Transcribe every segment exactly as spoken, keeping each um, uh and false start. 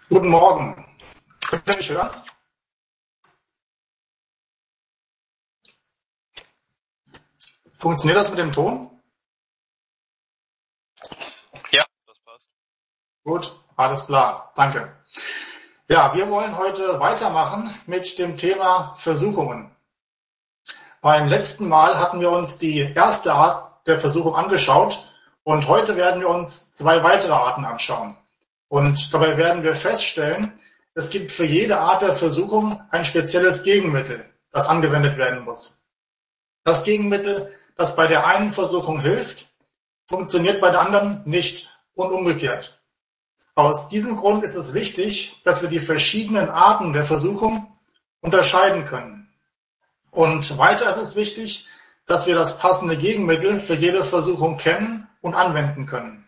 Guten Morgen. Könnt ihr mich hören? Funktioniert das mit dem Ton? Ja, das passt. Gut, alles klar. Danke. Ja, wir wollen heute weitermachen mit dem Thema Versuchungen. Beim letzten Mal hatten wir uns die erste Art der Versuchung angeschaut und heute werden wir uns zwei weitere Arten anschauen. Und dabei werden wir feststellen, es gibt für jede Art der Versuchung ein spezielles Gegenmittel, das angewendet werden muss. Das Gegenmittel, das bei der einen Versuchung hilft, funktioniert bei der anderen nicht und umgekehrt. Aus diesem Grund ist es wichtig, dass wir die verschiedenen Arten der Versuchung unterscheiden können. Und weiter ist es wichtig, dass wir das passende Gegenmittel für jede Versuchung kennen und anwenden können.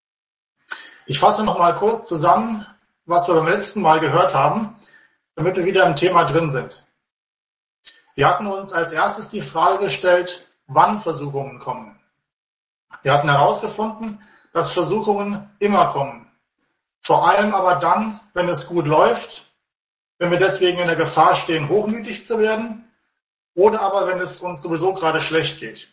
Ich fasse noch mal kurz zusammen, was wir beim letzten Mal gehört haben, damit wir wieder im Thema drin sind. Wir hatten uns als erstes die Frage gestellt, wann Versuchungen kommen. Wir hatten herausgefunden, dass Versuchungen immer kommen. Vor allem aber dann, wenn es gut läuft, wenn wir deswegen in der Gefahr stehen, hochmütig zu werden, oder aber wenn es uns sowieso gerade schlecht geht.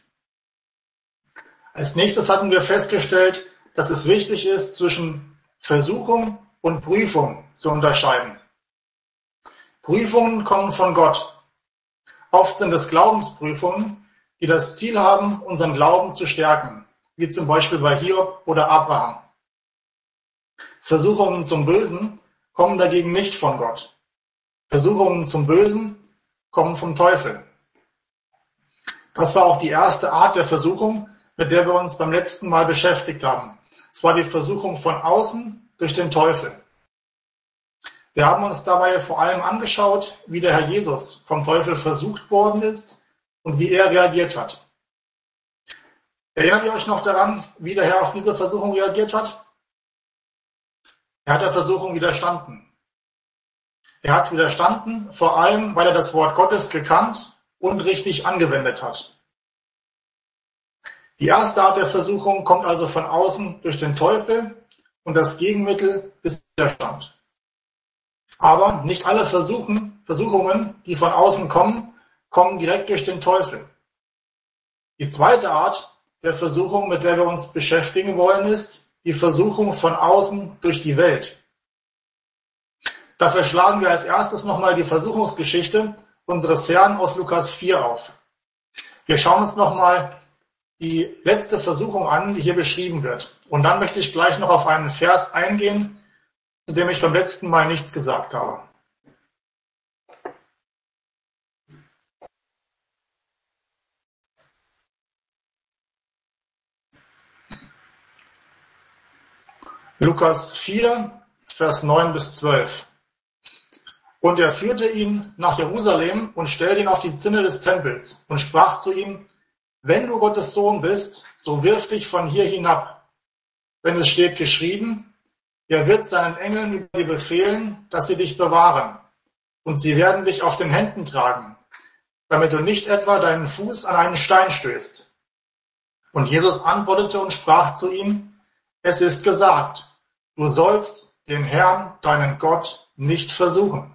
Als nächstes hatten wir festgestellt, dass es wichtig ist, zwischen Versuchung und Prüfung zu unterscheiden. Prüfungen kommen von Gott. Oft sind es Glaubensprüfungen, die das Ziel haben, unseren Glauben zu stärken, wie zum Beispiel bei Hiob oder Abraham. Versuchungen zum Bösen kommen dagegen nicht von Gott. Versuchungen zum Bösen kommen vom Teufel. Das war auch die erste Art der Versuchung, mit der wir uns beim letzten Mal beschäftigt haben. Es war die Versuchung von außen durch den Teufel. Wir haben uns dabei vor allem angeschaut, wie der Herr Jesus vom Teufel versucht worden ist und wie er reagiert hat. Erinnert ihr euch noch daran, wie der Herr auf diese Versuchung reagiert hat? Er hat der Versuchung widerstanden. Er hat widerstanden, vor allem, weil er das Wort Gottes gekannt und richtig angewendet hat. Die erste Art der Versuchung kommt also von außen durch den Teufel und das Gegenmittel ist Widerstand. Aber nicht alle Versuchen, Versuchungen, die von außen kommen, kommen direkt durch den Teufel. Die zweite Art der Versuchung, mit der wir uns beschäftigen wollen, ist die Versuchung von außen durch die Welt. Dafür schlagen wir als erstes nochmal die Versuchungsgeschichte unseres Herrn aus Lukas vier auf. Wir schauen uns nochmal die letzte Versuchung an, die hier beschrieben wird. Und dann möchte ich gleich noch auf einen Vers eingehen, zu dem ich beim letzten Mal nichts gesagt habe. Lukas vier, Vers neun bis zwölf. Und er führte ihn nach Jerusalem und stellte ihn auf die Zinne des Tempels und sprach zu ihm: Wenn du Gottes Sohn bist, so wirf dich von hier hinab. Denn es steht geschrieben, er wird seinen Engeln über dir befehlen, dass sie dich bewahren. Und sie werden dich auf den Händen tragen, damit du nicht etwa deinen Fuß an einen Stein stößt. Und Jesus antwortete und sprach zu ihm: Es ist gesagt, du sollst den Herrn, deinen Gott, nicht versuchen.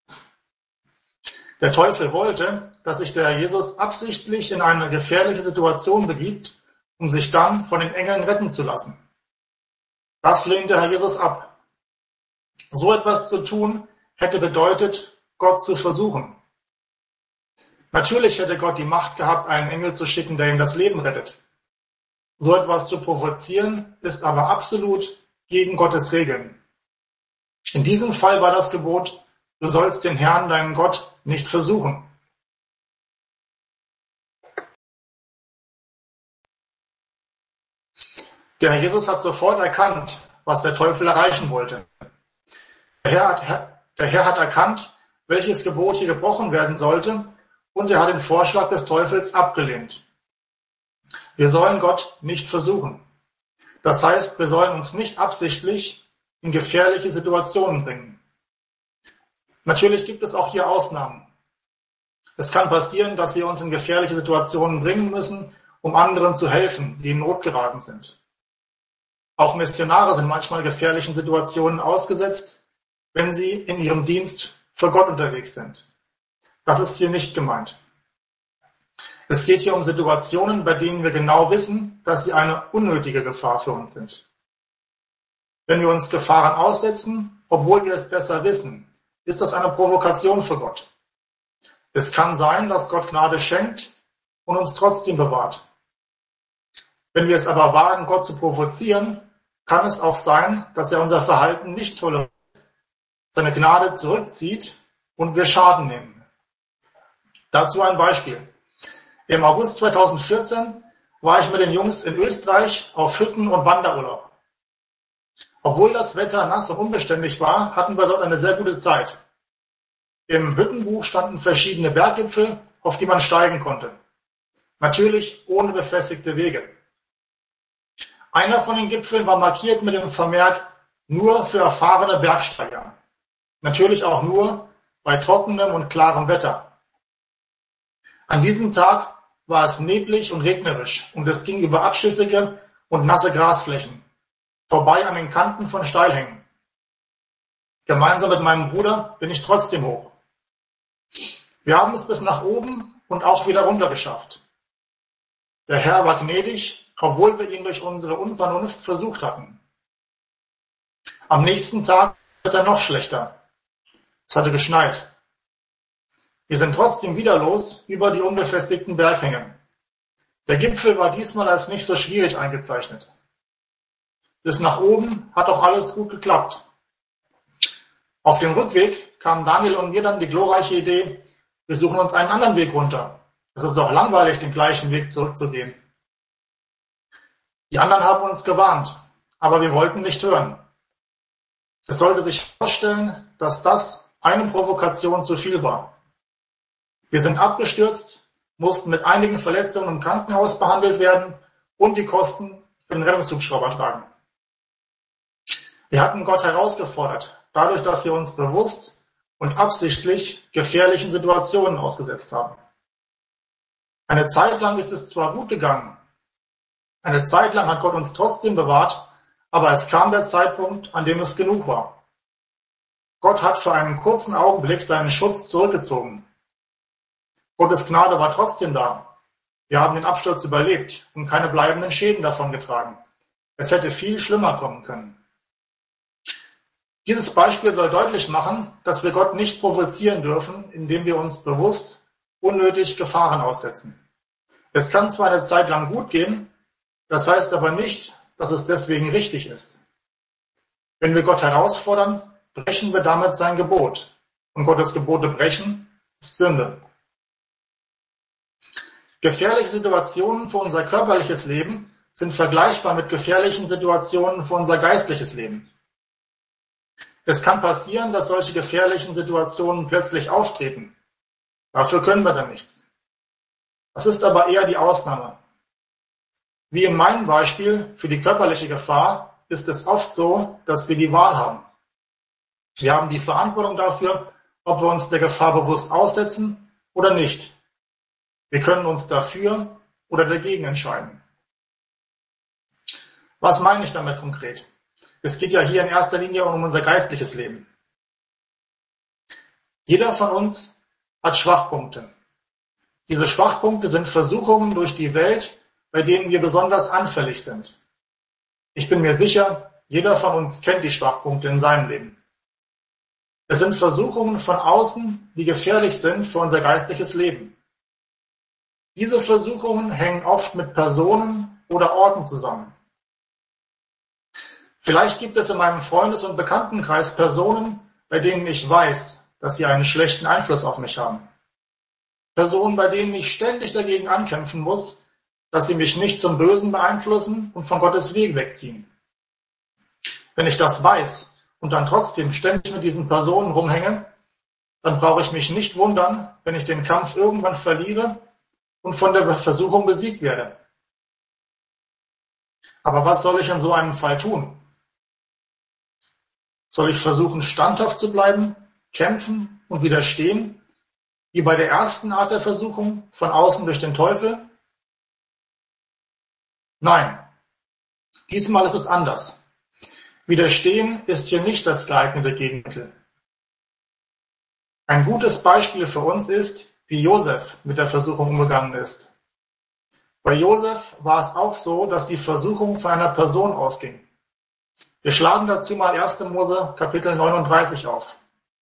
Der Teufel wollte, dass sich der Herr Jesus absichtlich in eine gefährliche Situation begibt, um sich dann von den Engeln retten zu lassen. Das lehnt der Herr Jesus ab. So etwas zu tun, hätte bedeutet, Gott zu versuchen. Natürlich hätte Gott die Macht gehabt, einen Engel zu schicken, der ihm das Leben rettet. So etwas zu provozieren, ist aber absolut gegen Gottes Regeln. In diesem Fall war das Gebot, du sollst den Herrn, deinen Gott, nicht versuchen. Der Herr Jesus hat sofort erkannt, was der Teufel erreichen wollte. Der Herr hat, der Herr hat erkannt, welches Gebot hier gebrochen werden sollte, und er hat den Vorschlag des Teufels abgelehnt. Wir sollen Gott nicht versuchen. Das heißt, wir sollen uns nicht absichtlich in gefährliche Situationen bringen. Natürlich gibt es auch hier Ausnahmen. Es kann passieren, dass wir uns in gefährliche Situationen bringen müssen, um anderen zu helfen, die in Not geraten sind. Auch Missionare sind manchmal gefährlichen Situationen ausgesetzt, wenn sie in ihrem Dienst für Gott unterwegs sind. Das ist hier nicht gemeint. Es geht hier um Situationen, bei denen wir genau wissen, dass sie eine unnötige Gefahr für uns sind. Wenn wir uns Gefahren aussetzen, obwohl wir es besser wissen, ist das eine Provokation für Gott. Es kann sein, dass Gott Gnade schenkt und uns trotzdem bewahrt. Wenn wir es aber wagen, Gott zu provozieren, kann es auch sein, dass er unser Verhalten nicht toleriert, seine Gnade zurückzieht und wir Schaden nehmen. Dazu ein Beispiel. Im August zweitausendvierzehn war ich mit den Jungs in Österreich auf Hütten- und Wanderurlaub. Obwohl das Wetter nass und unbeständig war, hatten wir dort eine sehr gute Zeit. Im Hüttenbuch standen verschiedene Berggipfel, auf die man steigen konnte. Natürlich ohne befestigte Wege. Einer von den Gipfeln war markiert mit dem Vermerk nur für erfahrene Bergsteiger. Natürlich auch nur bei trockenem und klarem Wetter. An diesem Tag war es neblig und regnerisch und es ging über abschüssige und nasse Grasflächen, vorbei an den Kanten von Steilhängen. Gemeinsam mit meinem Bruder bin ich trotzdem hoch. Wir haben es bis nach oben und auch wieder runter geschafft. Der Herr war gnädig, obwohl wir ihn durch unsere Unvernunft versucht hatten. Am nächsten Tag wird er noch schlechter. Es hatte geschneit. Wir sind trotzdem wieder los über die unbefestigten Berghänge. Der Gipfel war diesmal als nicht so schwierig eingezeichnet. Bis nach oben hat auch alles gut geklappt. Auf dem Rückweg kamen Daniel und mir dann die glorreiche Idee, wir suchen uns einen anderen Weg runter. Es ist doch langweilig, den gleichen Weg zurückzugehen. Die anderen haben uns gewarnt, aber wir wollten nicht hören. Es sollte sich herausstellen, dass das eine Provokation zu viel war. Wir sind abgestürzt, mussten mit einigen Verletzungen im Krankenhaus behandelt werden und die Kosten für den Rettungshubschrauber tragen. Wir hatten Gott herausgefordert, dadurch, dass wir uns bewusst und absichtlich gefährlichen Situationen ausgesetzt haben. Eine Zeit lang ist es zwar gut gegangen, eine Zeit lang hat Gott uns trotzdem bewahrt, aber es kam der Zeitpunkt, an dem es genug war. Gott hat für einen kurzen Augenblick seinen Schutz zurückgezogen. Gottes Gnade war trotzdem da. Wir haben den Absturz überlebt und keine bleibenden Schäden davongetragen. Es hätte viel schlimmer kommen können. Dieses Beispiel soll deutlich machen, dass wir Gott nicht provozieren dürfen, indem wir uns bewusst unnötig Gefahren aussetzen. Es kann zwar eine Zeit lang gut gehen, das heißt aber nicht, dass es deswegen richtig ist. Wenn wir Gott herausfordern, brechen wir damit sein Gebot. Und Gottes Gebote brechen ist Sünde. Gefährliche Situationen für unser körperliches Leben sind vergleichbar mit gefährlichen Situationen für unser geistliches Leben. Es kann passieren, dass solche gefährlichen Situationen plötzlich auftreten. Dafür können wir dann nichts. Das ist aber eher die Ausnahme. Wie in meinem Beispiel für die körperliche Gefahr ist es oft so, dass wir die Wahl haben. Wir haben die Verantwortung dafür, ob wir uns der Gefahr bewusst aussetzen oder nicht. Wir können uns dafür oder dagegen entscheiden. Was meine ich damit konkret? Es geht ja hier in erster Linie um unser geistliches Leben. Jeder von uns hat Schwachpunkte. Diese Schwachpunkte sind Versuchungen durch die Welt, bei denen wir besonders anfällig sind. Ich bin mir sicher, jeder von uns kennt die Schwachpunkte in seinem Leben. Es sind Versuchungen von außen, die gefährlich sind für unser geistliches Leben. Diese Versuchungen hängen oft mit Personen oder Orten zusammen. Vielleicht gibt es in meinem Freundes- und Bekanntenkreis Personen, bei denen ich weiß, dass sie einen schlechten Einfluss auf mich haben. Personen, bei denen ich ständig dagegen ankämpfen muss, dass sie mich nicht zum Bösen beeinflussen und von Gottes Weg wegziehen. Wenn ich das weiß und dann trotzdem ständig mit diesen Personen rumhänge, dann brauche ich mich nicht wundern, wenn ich den Kampf irgendwann verliere und von der Versuchung besiegt werde. Aber was soll ich in so einem Fall tun? Soll ich versuchen, standhaft zu bleiben, kämpfen und widerstehen, wie bei der ersten Art der Versuchung, von außen durch den Teufel? Nein, diesmal ist es anders. Widerstehen ist hier nicht das geeignete Gegenmittel. Ein gutes Beispiel für uns ist, wie Josef mit der Versuchung umgegangen ist. Bei Josef war es auch so, dass die Versuchung von einer Person ausging. Wir schlagen dazu mal erster Mose Kapitel neununddreißig auf.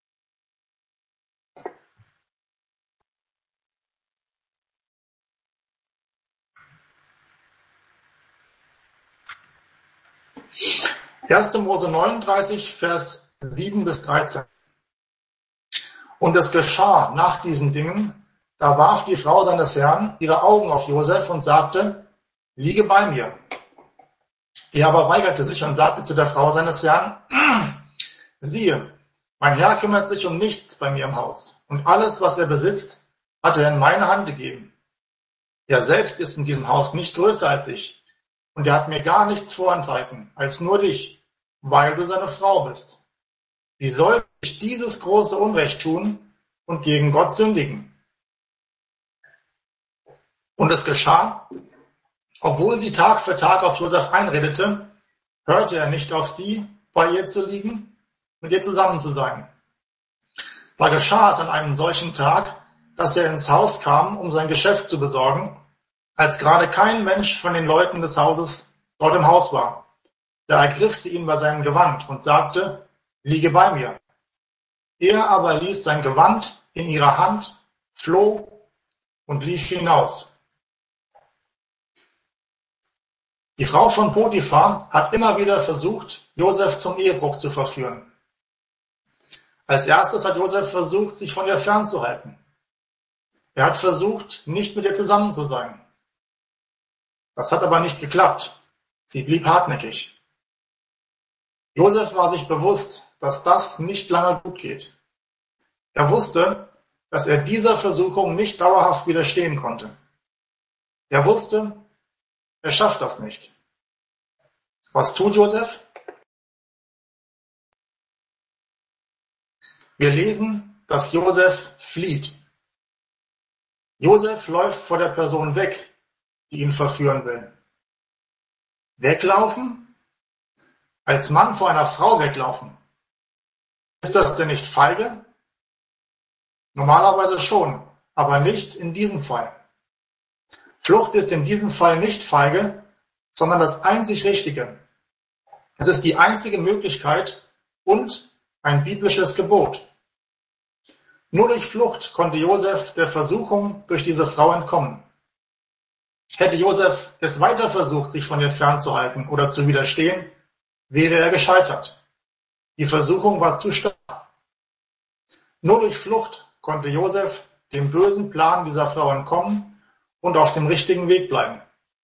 erster Mose neununddreißig, Vers sieben bis dreizehn. Und es geschah nach diesen Dingen, da warf die Frau seines Herrn ihre Augen auf Josef und sagte, liege bei mir. Er aber weigerte sich und sagte zu der Frau seines Herrn, siehe, mein Herr kümmert sich um nichts bei mir im Haus, und alles, was er besitzt, hat er in meine Hand gegeben. Er selbst ist in diesem Haus nicht größer als ich, und er hat mir gar nichts vorenthalten, als nur dich, weil du seine Frau bist. Wie soll ich dieses große Unrecht tun und gegen Gott sündigen? Und es geschah, obwohl sie Tag für Tag auf Josef einredete, hörte er nicht auf sie, bei ihr zu liegen, mit ihr zusammen zu sein. Da geschah es an einem solchen Tag, dass er ins Haus kam, um sein Geschäft zu besorgen, als gerade kein Mensch von den Leuten des Hauses dort im Haus war. Da ergriff sie ihn bei seinem Gewand und sagte, liege bei mir. Er aber ließ sein Gewand in ihrer Hand, floh und lief hinaus. Die Frau von Potiphar hat immer wieder versucht, Josef zum Ehebruch zu verführen. Als erstes hat Josef versucht, sich von ihr fernzuhalten. Er hat versucht, nicht mit ihr zusammen zu sein. Das hat aber nicht geklappt. Sie blieb hartnäckig. Josef war sich bewusst, dass das nicht lange gut geht. Er wusste, dass er dieser Versuchung nicht dauerhaft widerstehen konnte. Er wusste, er schafft das nicht. Was tut Josef? Wir lesen, dass Josef flieht. Josef läuft vor der Person weg, die ihn verführen will. Weglaufen? Als Mann vor einer Frau weglaufen. Ist das denn nicht feige? Normalerweise schon, aber nicht in diesem Fall. Flucht ist in diesem Fall nicht feige, sondern das einzig Richtige. Es ist die einzige Möglichkeit und ein biblisches Gebot. Nur durch Flucht konnte Josef der Versuchung durch diese Frau entkommen. Hätte Josef es weiter versucht, sich von ihr fernzuhalten oder zu widerstehen, wäre er gescheitert. Die Versuchung war zu stark. Nur durch Flucht konnte Josef dem bösen Plan dieser Frau entkommen und auf dem richtigen Weg bleiben.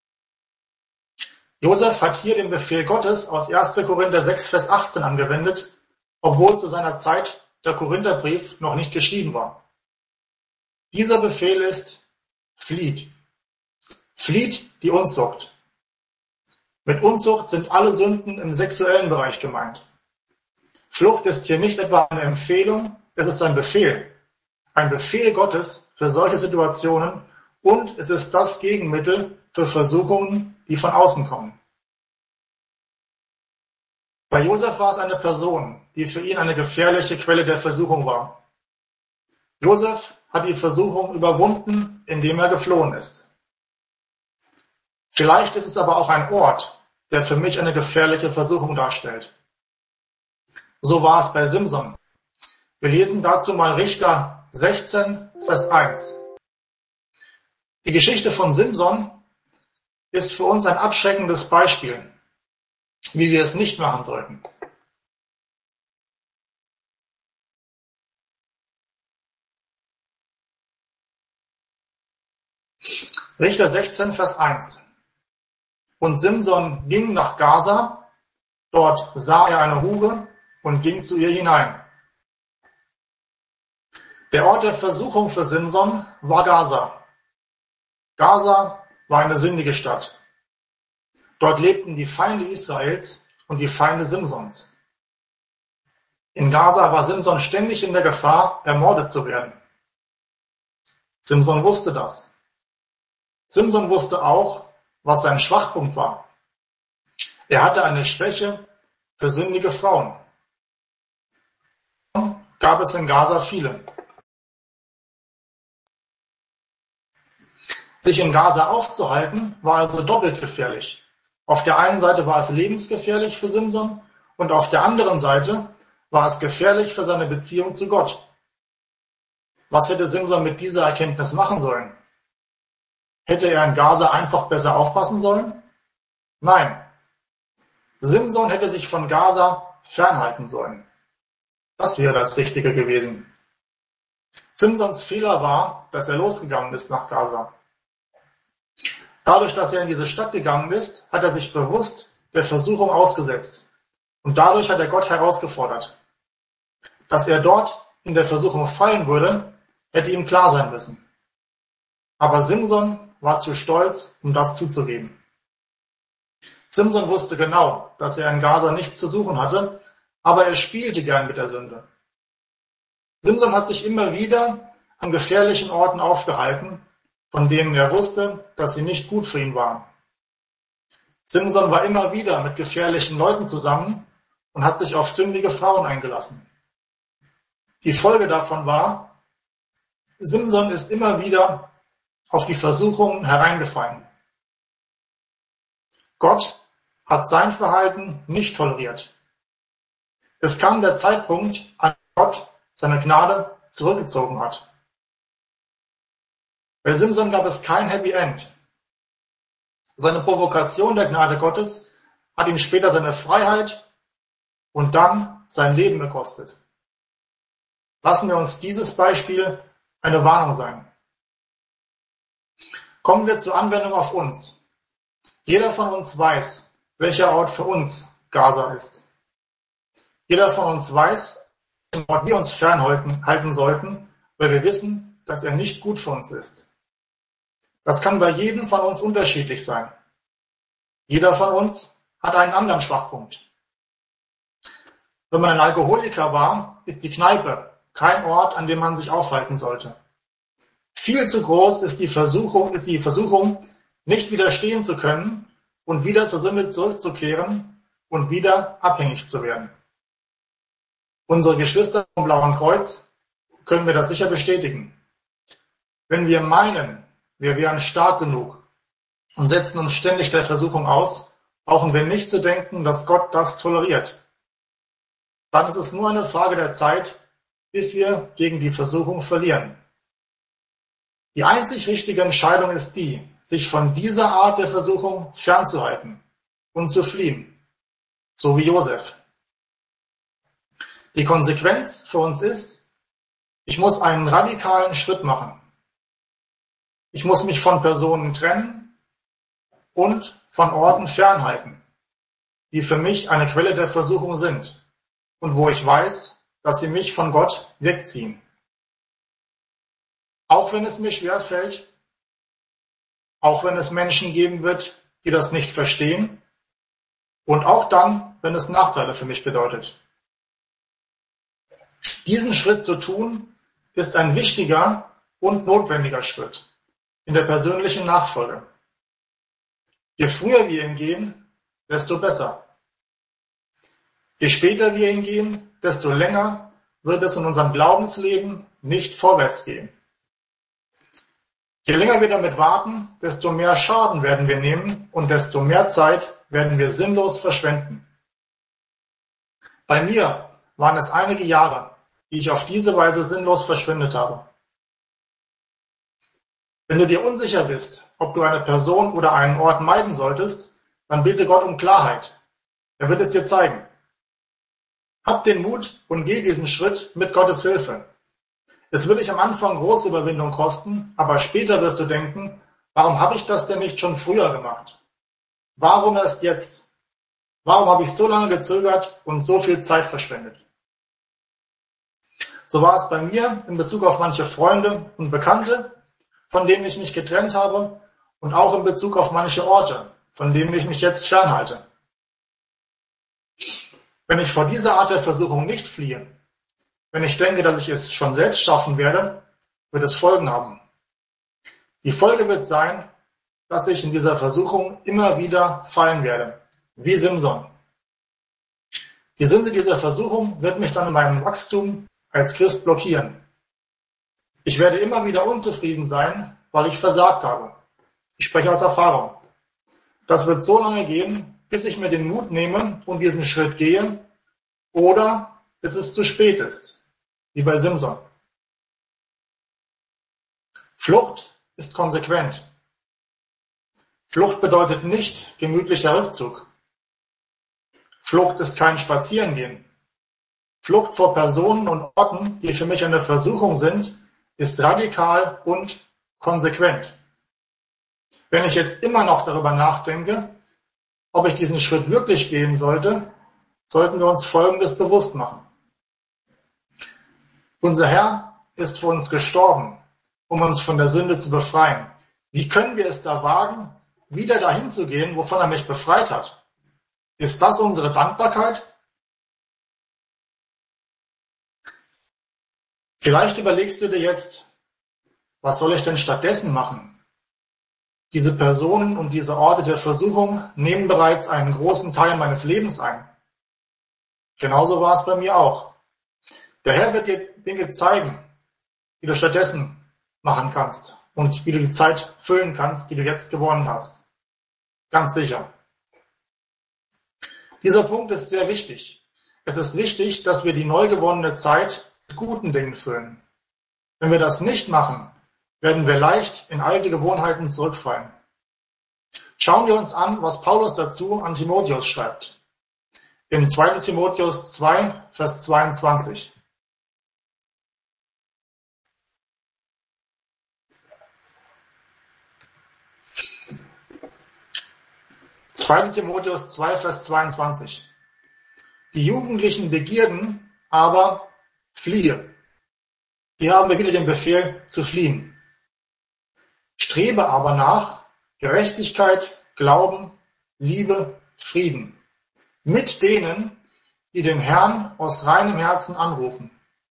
Josef hat hier den Befehl Gottes aus erster Korinther sechs, Vers achtzehn angewendet, obwohl zu seiner Zeit der Korintherbrief noch nicht geschrieben war. Dieser Befehl ist, flieht. Flieht die Unzucht. Mit Unzucht sind alle Sünden im sexuellen Bereich gemeint. Flucht ist hier nicht etwa eine Empfehlung, es ist ein Befehl. Ein Befehl Gottes für solche Situationen und es ist das Gegenmittel für Versuchungen, die von außen kommen. Bei Josef war es eine Person, die für ihn eine gefährliche Quelle der Versuchung war. Josef hat die Versuchung überwunden, indem er geflohen ist. Vielleicht ist es aber auch ein Ort, der für mich eine gefährliche Versuchung darstellt. So war es bei Simson. Wir lesen dazu mal Richter sechzehn, Vers eins. Die Geschichte von Simson ist für uns ein abschreckendes Beispiel, wie wir es nicht machen sollten. Richter sechzehn, Vers eins. Und Simson ging nach Gaza, dort sah er eine Hure und ging zu ihr hinein. Der Ort der Versuchung für Simson war Gaza. Gaza war eine sündige Stadt. Dort lebten die Feinde Israels und die Feinde Simsons. In Gaza war Simson ständig in der Gefahr, ermordet zu werden. Simson wusste das. Simson wusste auch, was sein Schwachpunkt war. Er hatte eine Schwäche für sündige Frauen. Gab es in Gaza viele. Sich in Gaza aufzuhalten, war also doppelt gefährlich. Auf der einen Seite war es lebensgefährlich für Simson und auf der anderen Seite war es gefährlich für seine Beziehung zu Gott. Was hätte Simson mit dieser Erkenntnis machen sollen? Hätte er in Gaza einfach besser aufpassen sollen? Nein. Simson hätte sich von Gaza fernhalten sollen. Das wäre das Richtige gewesen. Simsons Fehler war, dass er losgegangen ist nach Gaza. Dadurch, dass er in diese Stadt gegangen ist, hat er sich bewusst der Versuchung ausgesetzt. Und dadurch hat er Gott herausgefordert. Dass er dort in der Versuchung fallen würde, hätte ihm klar sein müssen. Aber Simson war zu stolz, um das zuzugeben. Simson wusste genau, dass er in Gaza nichts zu suchen hatte, aber er spielte gern mit der Sünde. Simson hat sich immer wieder an gefährlichen Orten aufgehalten, von denen er wusste, dass sie nicht gut für ihn waren. Simson war immer wieder mit gefährlichen Leuten zusammen und hat sich auf sündige Frauen eingelassen. Die Folge davon war, Simson ist immer wieder auf die Versuchungen hereingefallen. Gott hat sein Verhalten nicht toleriert. Es kam der Zeitpunkt, an dem Gott seine Gnade zurückgezogen hat. Bei Simson gab es kein Happy End. Seine Provokation der Gnade Gottes hat ihm später seine Freiheit und dann sein Leben gekostet. Lassen wir uns dieses Beispiel eine Warnung sein. Kommen wir zur Anwendung auf uns. Jeder von uns weiß, welcher Ort für uns Gaza ist. Jeder von uns weiß, welchen Ort wir uns fernhalten halten sollten, weil wir wissen, dass er nicht gut für uns ist. Das kann bei jedem von uns unterschiedlich sein. Jeder von uns hat einen anderen Schwachpunkt. Wenn man ein Alkoholiker war, ist die Kneipe kein Ort, an dem man sich aufhalten sollte. Viel zu groß ist die Versuchung, ist die Versuchung, nicht widerstehen zu können und wieder zur Sünde zurückzukehren und wieder abhängig zu werden. Unsere Geschwister vom Blauen Kreuz können wir das sicher bestätigen. Wenn wir meinen, wir wären stark genug und setzen uns ständig der Versuchung aus, brauchen wir nicht zu denken, dass Gott das toleriert. Dann ist es nur eine Frage der Zeit, bis wir gegen die Versuchung verlieren. Die einzig richtige Entscheidung ist die, sich von dieser Art der Versuchung fernzuhalten und zu fliehen, so wie Josef. Die Konsequenz für uns ist, ich muss einen radikalen Schritt machen. Ich muss mich von Personen trennen und von Orten fernhalten, die für mich eine Quelle der Versuchung sind und wo ich weiß, dass sie mich von Gott wegziehen. Auch wenn es mir schwerfällt, auch wenn es Menschen geben wird, die das nicht verstehen und auch dann, wenn es Nachteile für mich bedeutet. Diesen Schritt zu tun, ist ein wichtiger und notwendiger Schritt in der persönlichen Nachfolge. Je früher wir ihn gehen, desto besser. Je später wir ihn gehen, desto länger wird es in unserem Glaubensleben nicht vorwärts gehen. Je länger wir damit warten, desto mehr Schaden werden wir nehmen und desto mehr Zeit werden wir sinnlos verschwenden. Bei mir waren es einige Jahre, die ich auf diese Weise sinnlos verschwendet habe. Wenn du dir unsicher bist, ob du eine Person oder einen Ort meiden solltest, dann bitte Gott um Klarheit. Er wird es dir zeigen. Hab den Mut und geh diesen Schritt mit Gottes Hilfe. Es wird dich am Anfang große Überwindung kosten, aber später wirst du denken, warum habe ich das denn nicht schon früher gemacht? Warum erst jetzt? Warum habe ich so lange gezögert und so viel Zeit verschwendet? So war es bei mir in Bezug auf manche Freunde und Bekannte, von denen ich mich getrennt habe, und auch in Bezug auf manche Orte, von denen ich mich jetzt fernhalte. Wenn ich vor dieser Art der Versuchung nicht fliehe, wenn ich denke, dass ich es schon selbst schaffen werde, wird es Folgen haben. Die Folge wird sein, dass ich in dieser Versuchung immer wieder fallen werde, wie Simson. Die Sünde dieser Versuchung wird mich dann in meinem Wachstum als Christ blockieren. Ich werde immer wieder unzufrieden sein, weil ich versagt habe. Ich spreche aus Erfahrung. Das wird so lange gehen, bis ich mir den Mut nehme und diesen Schritt gehe oder bis es zu spät ist, wie bei Simson. Flucht ist konsequent. Flucht bedeutet nicht gemütlicher Rückzug. Flucht ist kein Spazierengehen. Flucht vor Personen und Orten, die für mich eine Versuchung sind, ist radikal und konsequent. Wenn ich jetzt immer noch darüber nachdenke, ob ich diesen Schritt wirklich gehen sollte, sollten wir uns Folgendes bewusst machen. Unser Herr ist für uns gestorben, um uns von der Sünde zu befreien. Wie können wir es da wagen, wieder dahin zu gehen, wovon er mich befreit hat? Ist das unsere Dankbarkeit? Vielleicht überlegst du dir jetzt, was soll ich denn stattdessen machen? Diese Personen und diese Orte der Versuchung nehmen bereits einen großen Teil meines Lebens ein. Genauso war es bei mir auch. Der Herr wird dir Dinge zeigen, die du stattdessen machen kannst und wie du die Zeit füllen kannst, die du jetzt gewonnen hast. Ganz sicher. Dieser Punkt ist sehr wichtig. Es ist wichtig, dass wir die neu gewonnene Zeit mit guten Dingen füllen. Wenn wir das nicht machen, werden wir leicht in alte Gewohnheiten zurückfallen. Schauen wir uns an, was Paulus dazu an Timotheus schreibt. In zweiter Timotheus zwei, Vers zweiundzwanzig. zweiter Timotheus zwei, Vers zweiundzwanzig. Die jugendlichen Begierden aber fliehe. Hier haben wir wieder den Befehl zu fliehen. Strebe aber nach Gerechtigkeit, Glauben, Liebe, Frieden. Mit denen, die den Herrn aus reinem Herzen anrufen.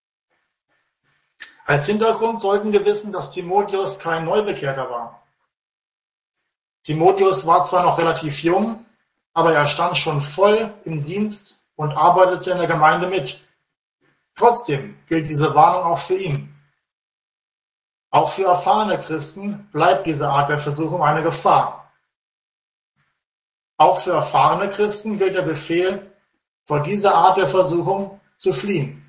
Als Hintergrund sollten wir wissen, dass Timotheus kein Neubekehrter war. Timotheus war zwar noch relativ jung, aber er stand schon voll im Dienst und arbeitete in der Gemeinde mit. Trotzdem gilt diese Warnung auch für ihn. Auch für erfahrene Christen bleibt diese Art der Versuchung eine Gefahr. Auch für erfahrene Christen gilt der Befehl, vor dieser Art der Versuchung zu fliehen.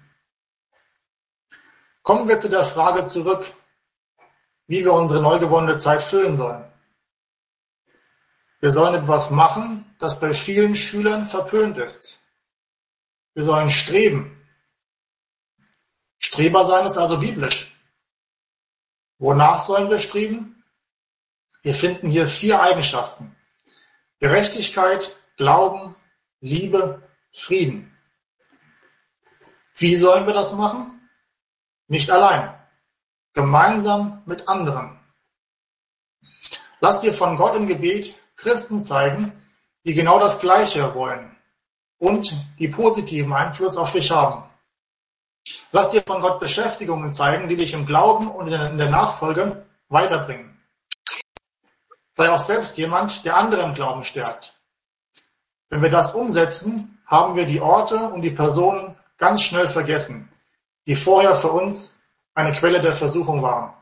Kommen wir zu der Frage zurück, wie wir unsere neu gewonnene Zeit füllen sollen. Wir sollen etwas machen, das bei vielen Schülern verpönt ist. Wir sollen streben. Streber sein ist also biblisch. Wonach sollen wir streben? Wir finden hier vier Eigenschaften. Gerechtigkeit, Glauben, Liebe, Frieden. Wie sollen wir das machen? Nicht allein. Gemeinsam mit anderen. Lass dir von Gott im Gebet Christen zeigen, die genau das Gleiche wollen und die positiven Einfluss auf dich haben. Lass dir von Gott Beschäftigungen zeigen, die dich im Glauben und in der Nachfolge weiterbringen. Sei auch selbst jemand, der andere im Glauben stärkt. Wenn wir das umsetzen, haben wir die Orte und die Personen ganz schnell vergessen, die vorher für uns eine Quelle der Versuchung waren.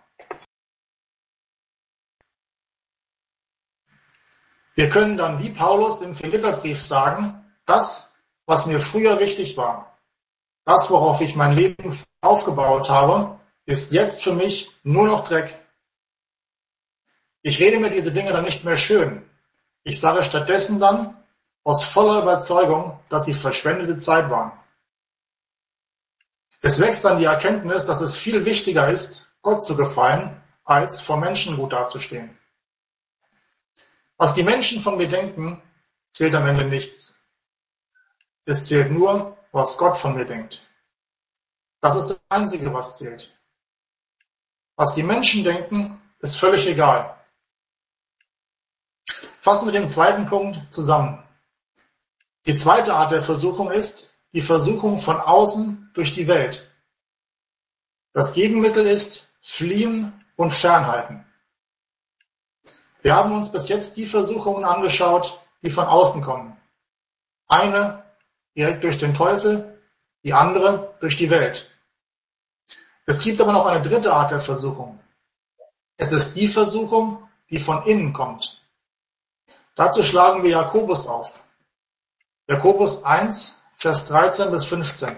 Wir können dann wie Paulus im Philipperbrief sagen, das, was mir früher wichtig war, das, worauf ich mein Leben aufgebaut habe, ist jetzt für mich nur noch Dreck. Ich rede mir diese Dinge dann nicht mehr schön. Ich sage stattdessen dann aus voller Überzeugung, dass sie verschwendete Zeit waren. Es wächst dann die Erkenntnis, dass es viel wichtiger ist, Gott zu gefallen, als vor Menschen gut dazustehen. Was die Menschen von mir denken, zählt am Ende nichts. Es zählt nur, was Gott von mir denkt. Das ist das Einzige, was zählt. Was die Menschen denken, ist völlig egal. Fassen wir den zweiten Punkt zusammen. Die zweite Art der Versuchung ist die Versuchung von außen durch die Welt. Das Gegenmittel ist fliehen und fernhalten. Wir haben uns bis jetzt die Versuchungen angeschaut, die von außen kommen. Eine direkt durch den Teufel, die andere durch die Welt. Es gibt aber noch eine dritte Art der Versuchung. Es ist die Versuchung, die von innen kommt. Dazu schlagen wir Jakobus auf. Jakobus eins, Vers dreizehn bis fünfzehn.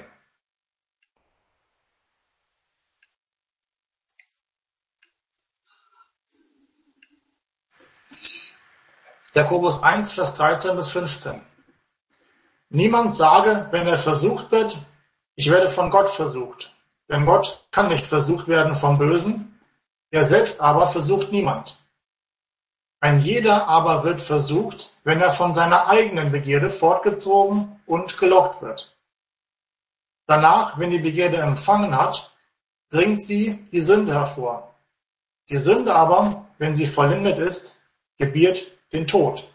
Jakobus eins, Vers dreizehn bis fünfzehn. Niemand sage, wenn er versucht wird, ich werde von Gott versucht. Denn Gott kann nicht versucht werden vom Bösen, er selbst aber versucht niemand. Ein jeder aber wird versucht, wenn er von seiner eigenen Begierde fortgezogen und gelockt wird. Danach, wenn die Begierde empfangen hat, bringt sie die Sünde hervor. Die Sünde aber, wenn sie vollendet ist, gebiert den Tod.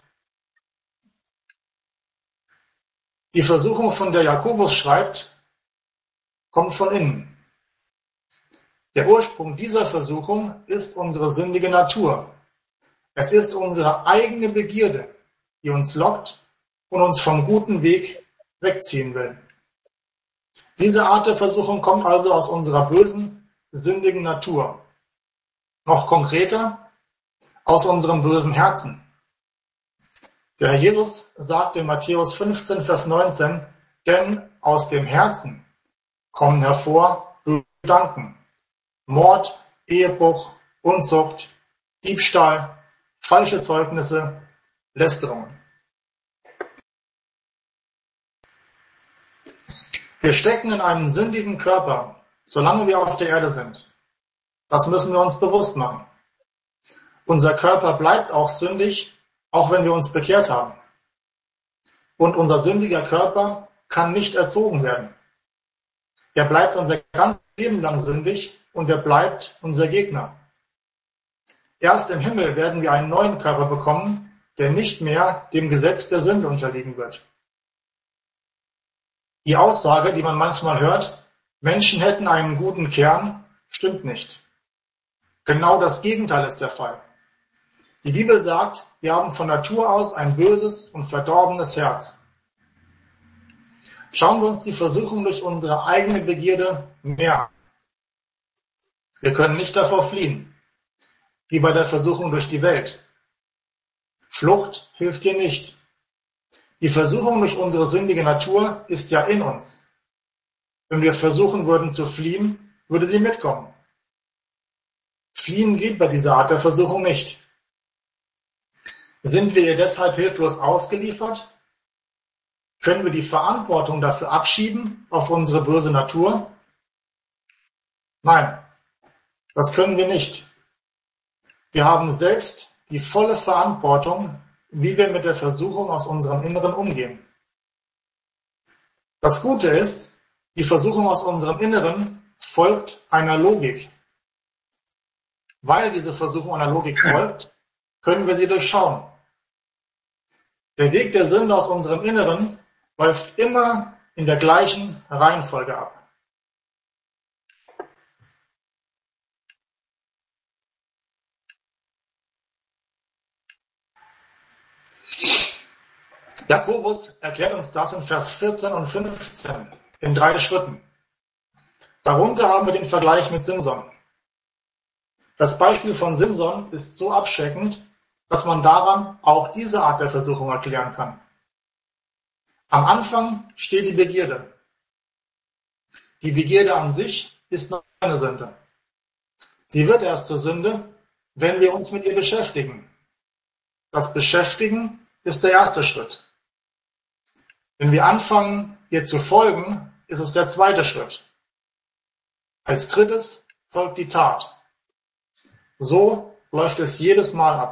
Die Versuchung, von der Jakobus schreibt, kommt von innen. Der Ursprung dieser Versuchung ist unsere sündige Natur. Es ist unsere eigene Begierde, die uns lockt und uns vom guten Weg wegziehen will. Diese Art der Versuchung kommt also aus unserer bösen, sündigen Natur. Noch konkreter, aus unserem bösen Herzen. Der Herr Jesus sagt in Matthäus fünfzehn, Vers neunzehn, denn aus dem Herzen kommen hervor böse Gedanken, Mord, Ehebruch, Unzucht, Diebstahl, falsche Zeugnisse, Lästerungen. Wir stecken in einem sündigen Körper, solange wir auf der Erde sind. Das müssen wir uns bewusst machen. Unser Körper bleibt auch sündig, auch wenn wir uns bekehrt haben. Und unser sündiger Körper kann nicht erzogen werden. Er bleibt unser ganzes Leben lang sündig und er bleibt unser Gegner. Erst im Himmel werden wir einen neuen Körper bekommen, der nicht mehr dem Gesetz der Sünde unterliegen wird. Die Aussage, die man manchmal hört, Menschen hätten einen guten Kern, stimmt nicht. Genau das Gegenteil ist der Fall. Die Bibel sagt, wir haben von Natur aus ein böses und verdorbenes Herz. Schauen wir uns die Versuchung durch unsere eigene Begierde mehr an. Wir können nicht davor fliehen, wie bei der Versuchung durch die Welt. Flucht hilft hier nicht. Die Versuchung durch unsere sündige Natur ist ja in uns. Wenn wir versuchen würden zu fliehen, würde sie mitkommen. Fliehen geht bei dieser Art der Versuchung nicht. Sind wir ihr deshalb hilflos ausgeliefert? Können wir die Verantwortung dafür abschieben auf unsere böse Natur? Nein, das können wir nicht. Wir haben selbst die volle Verantwortung, wie wir mit der Versuchung aus unserem Inneren umgehen. Das Gute ist, die Versuchung aus unserem Inneren folgt einer Logik. Weil diese Versuchung einer Logik folgt, können wir sie durchschauen. Der Weg der Sünde aus unserem Inneren läuft immer in der gleichen Reihenfolge ab. Jakobus erklärt uns das in Vers vierzehn und fünfzehn in drei Schritten. Darunter haben wir den Vergleich mit Simson. Das Beispiel von Simson ist so abschreckend, dass man daran auch diese Art der Versuchung erklären kann. Am Anfang steht die Begierde. Die Begierde an sich ist noch keine Sünde. Sie wird erst zur Sünde, wenn wir uns mit ihr beschäftigen. Das Beschäftigen ist der erste Schritt. Wenn wir anfangen, ihr zu folgen, ist es der zweite Schritt. Als drittes folgt die Tat. So läuft es jedes Mal ab.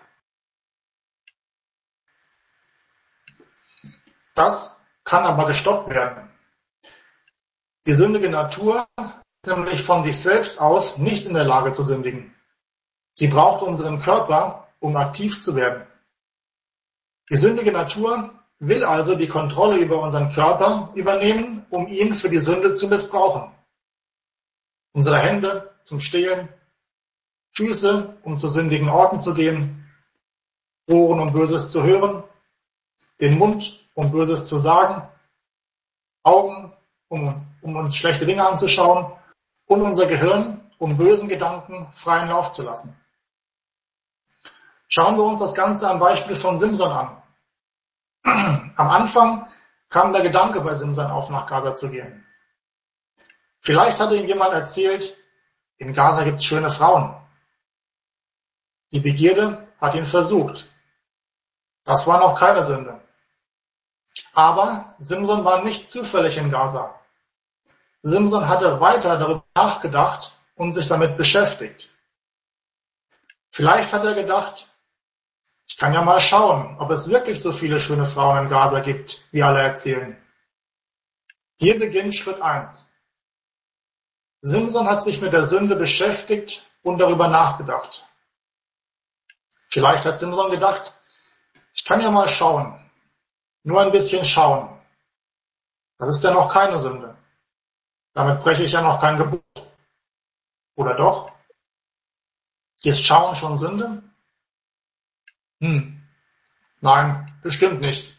Das kann aber gestoppt werden. Die sündige Natur ist nämlich von sich selbst aus nicht in der Lage zu sündigen. Sie braucht unseren Körper, um aktiv zu werden. Die sündige Natur will also die Kontrolle über unseren Körper übernehmen, um ihn für die Sünde zu missbrauchen. Unsere Hände zum Stehlen, Füße, um zu sündigen Orten zu gehen, Ohren, um Böses zu hören, den Mund, um Böses zu sagen, Augen, um, um uns schlechte Dinge anzuschauen und unser Gehirn, um bösen Gedanken freien Lauf zu lassen. Schauen wir uns das Ganze am Beispiel von Simson an. Am Anfang kam der Gedanke bei Simson auf, nach Gaza zu gehen. Vielleicht hatte ihm jemand erzählt, in Gaza gibt es schöne Frauen. Die Begierde hat ihn versucht. Das war noch keine Sünde. Aber Simson war nicht zufällig in Gaza. Simson hatte weiter darüber nachgedacht und sich damit beschäftigt. Vielleicht hat er gedacht, ich kann ja mal schauen, ob es wirklich so viele schöne Frauen in Gaza gibt, wie alle erzählen. Hier beginnt Schritt eins. Simson hat sich mit der Sünde beschäftigt und darüber nachgedacht. Vielleicht hat Simson gedacht, ich kann ja mal schauen, nur ein bisschen schauen. Das ist ja noch keine Sünde. Damit breche ich ja noch kein Gebot. Oder doch? Ist Schauen schon Sünde? Hm. Nein, bestimmt nicht.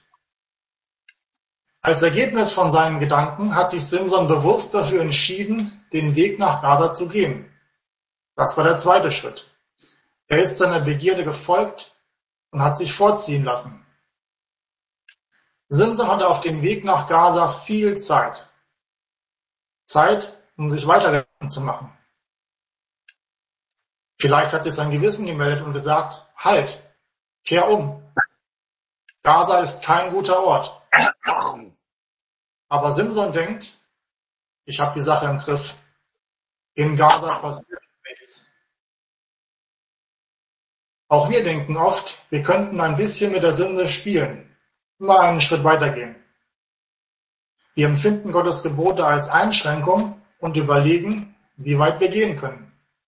Als Ergebnis von seinen Gedanken hat sich Simson bewusst dafür entschieden, den Weg nach Gaza zu gehen. Das war der zweite Schritt. Er ist seiner Begierde gefolgt und hat sich vorziehen lassen. Simson hatte auf dem Weg nach Gaza viel Zeit. Zeit, um sich weiter Gedanken zu machen. Vielleicht hat sich sein Gewissen gemeldet und gesagt, halt, kehr um. Gaza ist kein guter Ort. Aber Simson denkt, ich habe die Sache im Griff. In Gaza passiert nichts. Auch wir denken oft, wir könnten ein bisschen mit der Sünde spielen, immer einen Schritt weitergehen. Wir empfinden Gottes Gebote als Einschränkung und überlegen, wie weit wir gehen können.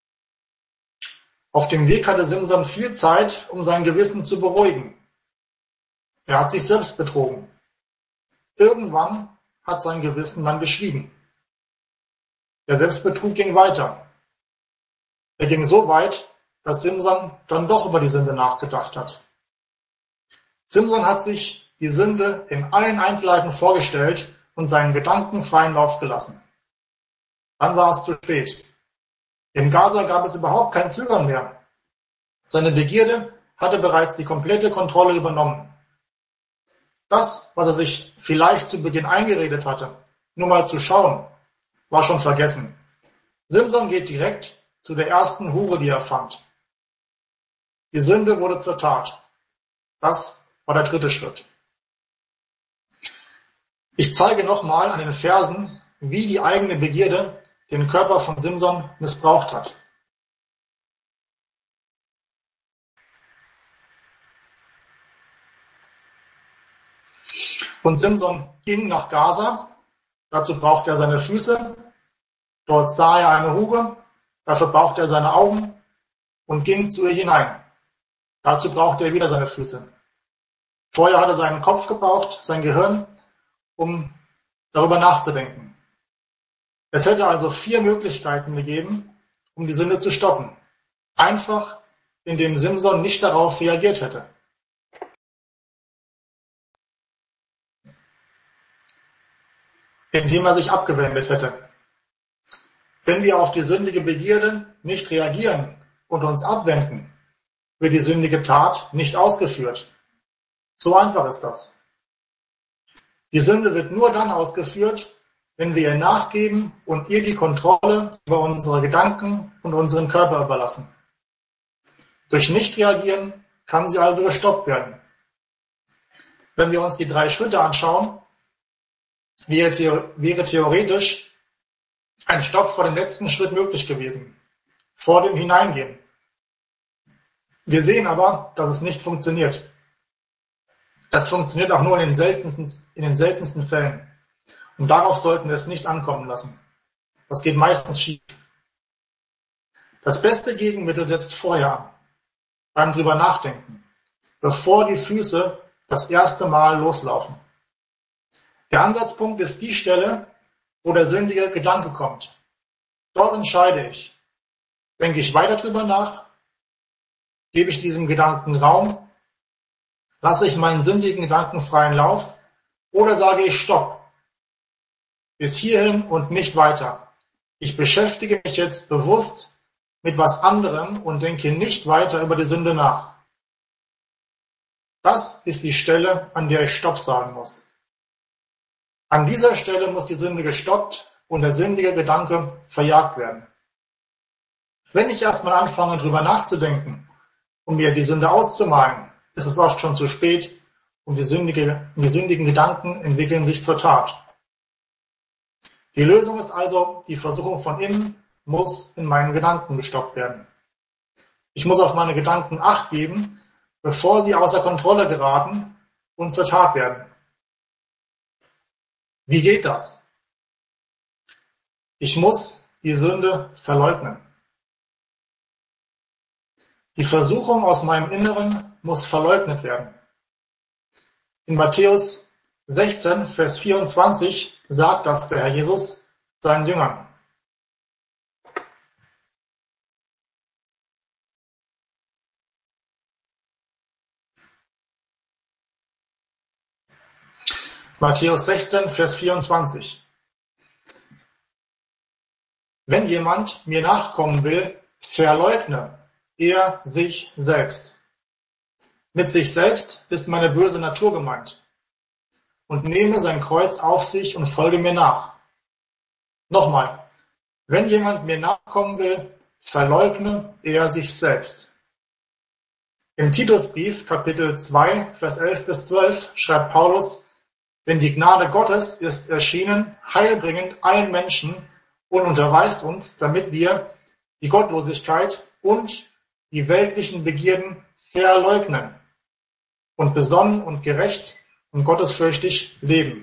Auf dem Weg hatte Simson viel Zeit, um sein Gewissen zu beruhigen. Er hat sich selbst betrogen. Irgendwann hat sein Gewissen dann geschwiegen. Der Selbstbetrug ging weiter. Er ging so weit, dass Simson dann doch über die Sünde nachgedacht hat. Simson hat sich die Sünde in allen Einzelheiten vorgestellt und seinen Gedanken freien Lauf gelassen. Dann war es zu spät. In Gaza gab es überhaupt kein Zögern mehr. Seine Begierde hatte bereits die komplette Kontrolle übernommen. Das, was er sich vielleicht zu Beginn eingeredet hatte, nur mal zu schauen, war schon vergessen. Simson geht direkt zu der ersten Hure, die er fand. Die Sünde wurde zur Tat. Das war der dritte Schritt. Ich zeige nochmal an den Versen, wie die eigene Begierde den Körper von Simson missbraucht hat. Und Simson ging nach Gaza, dazu brauchte er seine Füße, dort sah er eine Hure, dafür brauchte er seine Augen und ging zu ihr hinein. Dazu brauchte er wieder seine Füße. Vorher hatte er seinen Kopf gebraucht, sein Gehirn, um darüber nachzudenken. Es hätte also vier Möglichkeiten gegeben, um die Sünde zu stoppen. Einfach, indem Simson nicht darauf reagiert hätte. Indem er sich abgewendet hätte. Wenn wir auf die sündige Begierde nicht reagieren und uns abwenden, wird die sündige Tat nicht ausgeführt. So einfach ist das. Die Sünde wird nur dann ausgeführt, wenn wir ihr nachgeben und ihr die Kontrolle über unsere Gedanken und unseren Körper überlassen. Durch Nichtreagieren kann sie also gestoppt werden. Wenn wir uns die drei Schritte anschauen, wäre, theo- wäre theoretisch ein Stopp vor dem letzten Schritt möglich gewesen, vor dem Hineingehen. Wir sehen aber, dass es nicht funktioniert. Das funktioniert auch nur in den seltensten, in den seltensten Fällen. Und darauf sollten wir es nicht ankommen lassen. Das geht meistens schief. Das beste Gegenmittel setzt vorher an, beim drüber nachdenken, bevor die Füße das erste Mal loslaufen. Der Ansatzpunkt ist die Stelle, wo der sündige Gedanke kommt. Dort entscheide ich. Denke ich weiter drüber nach? Gebe ich diesem Gedanken Raum? Lasse ich meinen sündigen Gedanken freien Lauf? Oder sage ich Stopp? Bis hierhin und nicht weiter. Ich beschäftige mich jetzt bewusst mit was anderem und denke nicht weiter über die Sünde nach. Das ist die Stelle, an der ich Stopp sagen muss. An dieser Stelle muss die Sünde gestoppt und der sündige Gedanke verjagt werden. Wenn ich erstmal anfange, drüber nachzudenken, um mir die Sünde auszumalen, ist es oft schon zu spät und die, sündige, die sündigen Gedanken entwickeln sich zur Tat. Die Lösung ist also, die Versuchung von innen muss in meinen Gedanken gestoppt werden. Ich muss auf meine Gedanken Acht geben, bevor sie außer Kontrolle geraten und zur Tat werden. Wie geht das? Ich muss die Sünde verleugnen. Die Versuchung aus meinem Inneren muss verleugnet werden. In Matthäus sechzehn, Vers vierundzwanzig sagt das der Herr Jesus seinen Jüngern. Matthäus sechzehn, Vers vierundzwanzig. Wenn jemand mir nachkommen will, verleugne er sich selbst. Mit sich selbst ist meine böse Natur gemeint. Und nehme sein Kreuz auf sich und folge mir nach. Nochmal, wenn jemand mir nachkommen will, verleugne er sich selbst. Im Titusbrief, Kapitel zwei, Vers elf bis zwölf, schreibt Paulus, denn die Gnade Gottes ist erschienen, heilbringend allen Menschen und unterweist uns, damit wir die Gottlosigkeit und die weltlichen Begierden verleugnen und besonnen und gerecht und gottesfürchtig leben.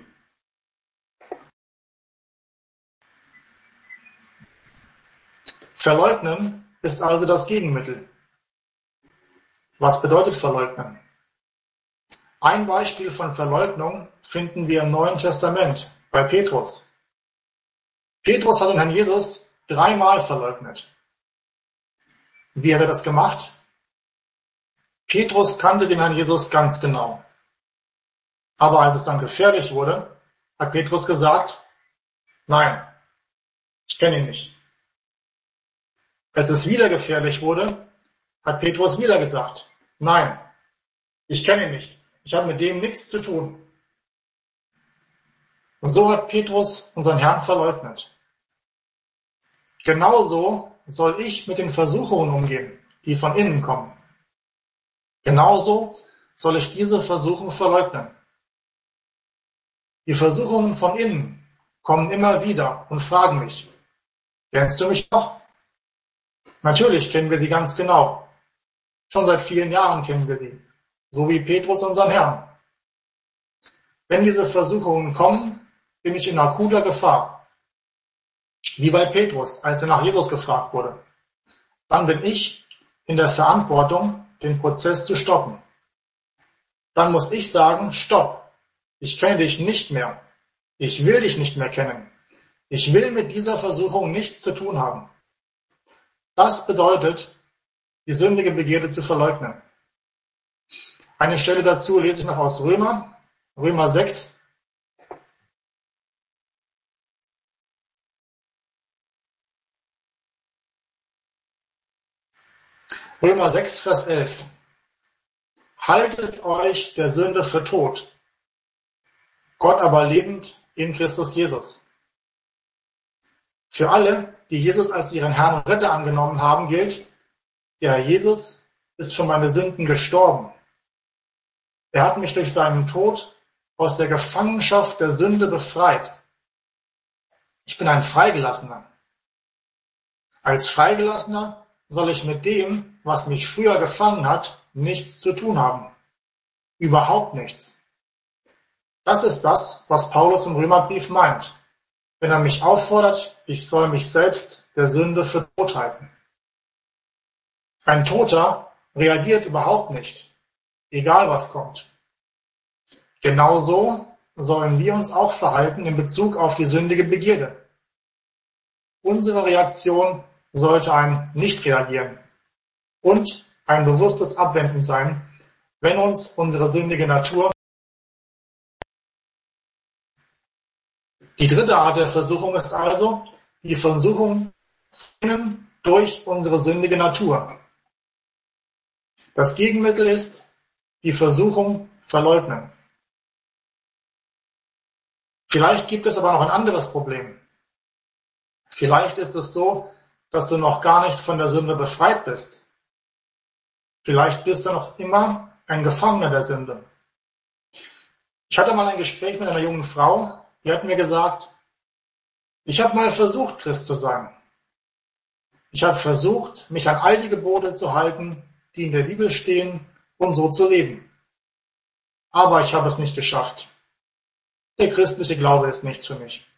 Verleugnen ist also das Gegenmittel. Was bedeutet verleugnen? Ein Beispiel von Verleugnung finden wir im Neuen Testament bei Petrus. Petrus hat den Herrn Jesus dreimal verleugnet. Wie hat er das gemacht? Petrus kannte den Herrn Jesus ganz genau. Aber als es dann gefährlich wurde, hat Petrus gesagt, nein, ich kenne ihn nicht. Als es wieder gefährlich wurde, hat Petrus wieder gesagt, nein, ich kenne ihn nicht. Ich habe mit dem nichts zu tun. Und so hat Petrus unseren Herrn verleugnet. Genauso soll ich mit den Versuchungen umgehen, die von innen kommen. Genauso soll ich diese Versuchung verleugnen. Die Versuchungen von innen kommen immer wieder und fragen mich, kennst du mich noch? Natürlich kennen wir sie ganz genau. Schon seit vielen Jahren kennen wir sie. So wie Petrus unseren Herrn. Wenn diese Versuchungen kommen, bin ich in akuter Gefahr. Wie bei Petrus, als er nach Jesus gefragt wurde. Dann bin ich in der Verantwortung, den Prozess zu stoppen. Dann muss ich sagen, stopp, ich kenne dich nicht mehr. Ich will dich nicht mehr kennen. Ich will mit dieser Versuchung nichts zu tun haben. Das bedeutet, die sündige Begierde zu verleugnen. Eine Stelle dazu lese ich noch aus Römer, Römer sechs. Römer sechs, Vers elf. Haltet euch der Sünde für tot, Gott aber lebend in Christus Jesus. Für alle, die Jesus als ihren Herrn und Retter angenommen haben, gilt, der Herr Jesus ist für meine Sünden gestorben. Er hat mich durch seinen Tod aus der Gefangenschaft der Sünde befreit. Ich bin ein Freigelassener. Als Freigelassener soll ich mit dem, was mich früher gefangen hat, nichts zu tun haben. Überhaupt nichts. Das ist das, was Paulus im Römerbrief meint, wenn er mich auffordert, ich soll mich selbst der Sünde für tot halten. Ein Toter reagiert überhaupt nicht, egal was kommt. Genauso sollen wir uns auch verhalten in Bezug auf die sündige Begierde. Unsere Reaktion sollte ein Nicht-Reagieren und ein bewusstes Abwenden sein, wenn uns unsere sündige Natur. Die dritte Art der Versuchung ist also die Versuchung durch unsere sündige Natur. Das Gegenmittel ist die Versuchung verleugnen. Vielleicht gibt es aber noch ein anderes Problem. Vielleicht ist es so, dass du noch gar nicht von der Sünde befreit bist. Vielleicht bist du noch immer ein Gefangener der Sünde. Ich hatte mal ein Gespräch mit einer jungen Frau, die hat mir gesagt, ich habe mal versucht, Christ zu sein. Ich habe versucht, mich an all die Gebote zu halten, die in der Bibel stehen, um so zu leben. Aber ich habe es nicht geschafft. Der christliche Glaube ist nichts für mich.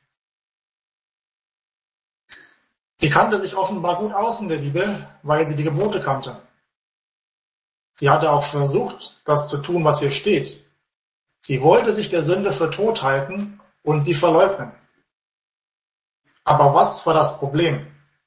Sie kannte sich offenbar gut aus in der Bibel, weil sie die Gebote kannte. Sie hatte auch versucht, das zu tun, was hier steht. Sie wollte sich der Sünde für tot halten und sie verleugnen. Aber was war das Problem?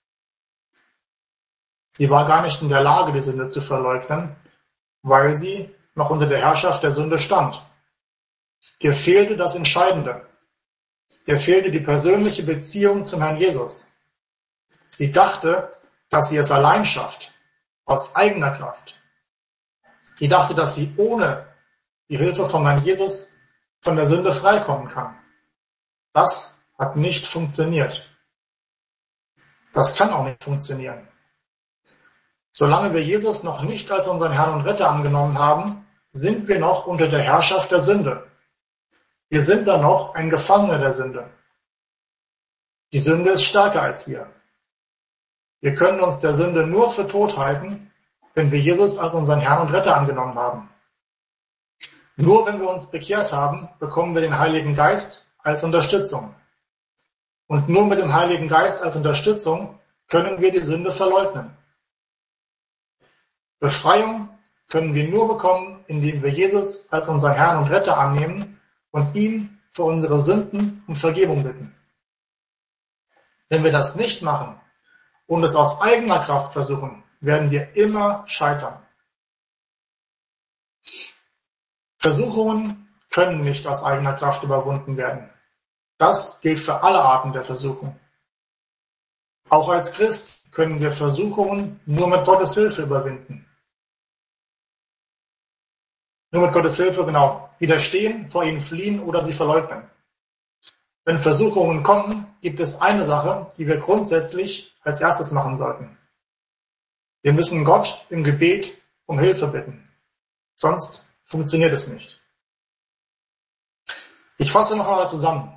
Sie war gar nicht in der Lage, die Sünde zu verleugnen, weil sie noch unter der Herrschaft der Sünde stand. Ihr fehlte das Entscheidende. Ihr fehlte die persönliche Beziehung zum Herrn Jesus. Sie dachte, dass sie es allein schafft, aus eigener Kraft. Sie dachte, dass sie ohne die Hilfe von Herrn Jesus von der Sünde freikommen kann. Das hat nicht funktioniert. Das kann auch nicht funktionieren. Solange wir Jesus noch nicht als unseren Herrn und Retter angenommen haben, sind wir noch unter der Herrschaft der Sünde. Wir sind dann noch ein Gefangener der Sünde. Die Sünde ist stärker als wir. Wir können uns der Sünde nur für tot halten, wenn wir Jesus als unseren Herrn und Retter angenommen haben. Nur wenn wir uns bekehrt haben, bekommen wir den Heiligen Geist als Unterstützung. Und nur mit dem Heiligen Geist als Unterstützung können wir die Sünde verleugnen. Befreiung können wir nur bekommen, indem wir Jesus als unseren Herrn und Retter annehmen und ihn für unsere Sünden um Vergebung bitten. Wenn wir das nicht machen und es aus eigener Kraft versuchen, werden wir immer scheitern. Versuchungen können nicht aus eigener Kraft überwunden werden. Das gilt für alle Arten der Versuchung. Auch als Christ können wir Versuchungen nur mit Gottes Hilfe überwinden. Nur mit Gottes Hilfe, genau, widerstehen, vor ihnen fliehen oder sie verleugnen. Wenn Versuchungen kommen, gibt es eine Sache, die wir grundsätzlich als erstes machen sollten. Wir müssen Gott im Gebet um Hilfe bitten. Sonst funktioniert es nicht. Ich fasse noch einmal zusammen.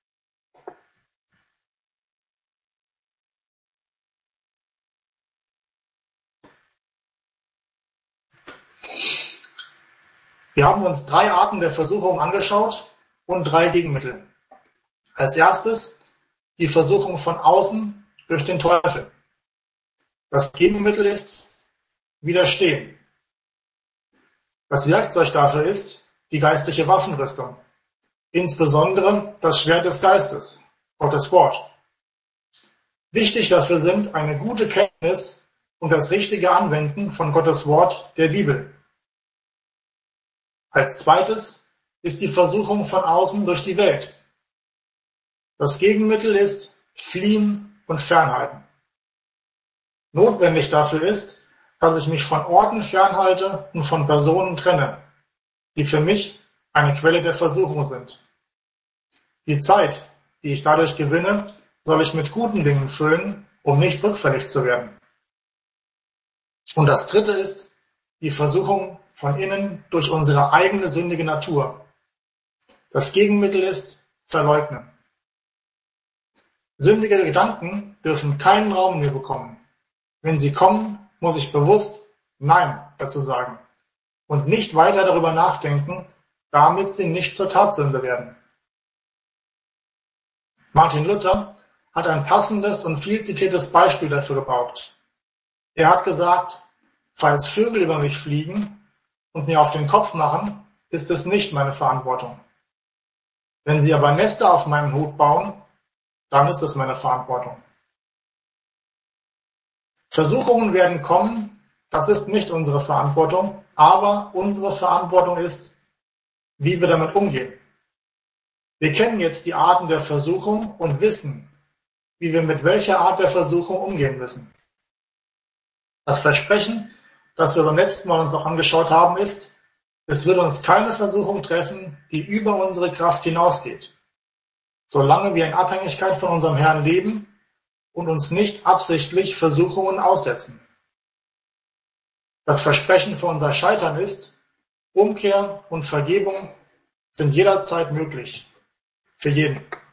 Wir haben uns drei Arten der Versuchung angeschaut und drei Gegenmittel. Als erstes die Versuchung von außen durch den Teufel. Das Gegenmittel ist Widerstehen. Das Werkzeug dafür ist die geistliche Waffenrüstung, insbesondere das Schwert des Geistes, Gottes Wort. Wichtig dafür sind eine gute Kenntnis und das richtige Anwenden von Gottes Wort, der Bibel. Als zweites ist die Versuchung von außen durch die Welt. Das Gegenmittel ist Fliehen und Fernhalten. Notwendig dafür ist, dass ich mich von Orten fernhalte und von Personen trenne, die für mich eine Quelle der Versuchung sind. Die Zeit, die ich dadurch gewinne, soll ich mit guten Dingen füllen, um nicht rückfällig zu werden. Und das dritte ist die Versuchung von innen durch unsere eigene sündige Natur. Das Gegenmittel ist Verleugnen. Sündige Gedanken dürfen keinen Raum mehr bekommen. Wenn sie kommen, muss ich bewusst Nein dazu sagen und nicht weiter darüber nachdenken, damit sie nicht zur Tatsünde werden. Martin Luther hat ein passendes und viel zitiertes Beispiel dafür gebraucht. Er hat gesagt, falls Vögel über mich fliegen und mir auf den Kopf machen, ist es nicht meine Verantwortung. Wenn sie aber Nester auf meinem Hut bauen, dann ist es meine Verantwortung. Versuchungen werden kommen, das ist nicht unsere Verantwortung, aber unsere Verantwortung ist, wie wir damit umgehen. Wir kennen jetzt die Arten der Versuchung und wissen, wie wir mit welcher Art der Versuchung umgehen müssen. Das Versprechen, das wir beim letzten Mal uns auch angeschaut haben, ist, Es wird uns keine Versuchung treffen, die über unsere Kraft hinausgeht, solange wir in Abhängigkeit von unserem Herrn leben und uns nicht absichtlich Versuchungen aussetzen. Das Versprechen für unser Scheitern ist, Umkehr und Vergebung sind jederzeit möglich. Für jeden.